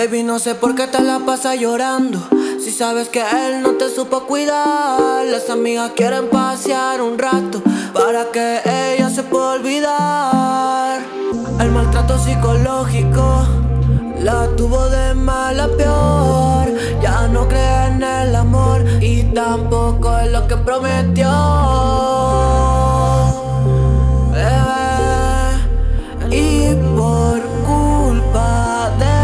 Baby, no sé por qué te la pasas llorando. Si sabes que él no te supo cuidar. Las amigas quieren pasear un rato para que ella se pueda olvidar. El maltrato psicológico la tuvo de mal a peor. Ya no cree en el amor y tampoco en lo que prometió. Y por culpa de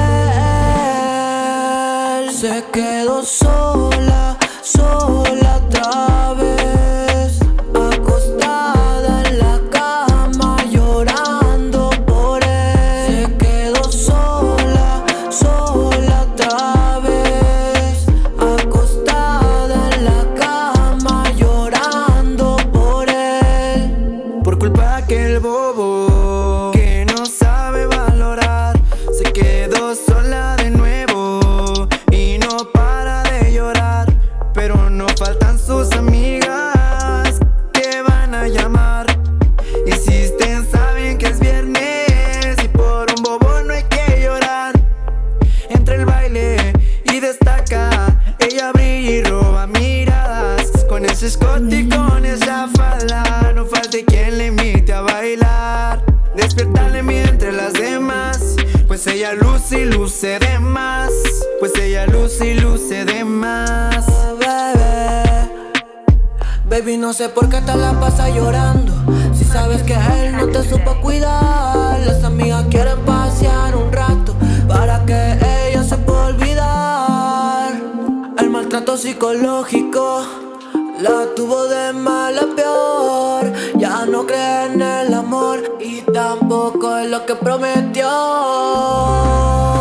él se quedó sola, sola otra vez, acostada en la cama llorando por él. Se quedó sola, sola otra vez, acostada en la cama llorando por él. Por culpa de aquel bobo que no sabe valorar, se quedó sola de nuevo y no para de llorar. Pero no faltan sus amigas que van a llamar. Insisten, saben que es viernes y por un bobo no hay que llorar. Entra el baile y destaca, ella brilla y roba miradas. Con ese escote y con esa falda, no falte quien le invite a bailar. Despertarle mientras las demás, pues ella luce y luce de más. Pues ella luce y luce de más. Baby, no sé por qué te la pasas llorando. Si sabes que él no te supo cuidar. Las amigas quieren pasear un rato para que ella se pueda olvidar. El maltrato psicológico la tuvo de mal a peor. Ya no cree en el amor y tampoco en lo que prometió.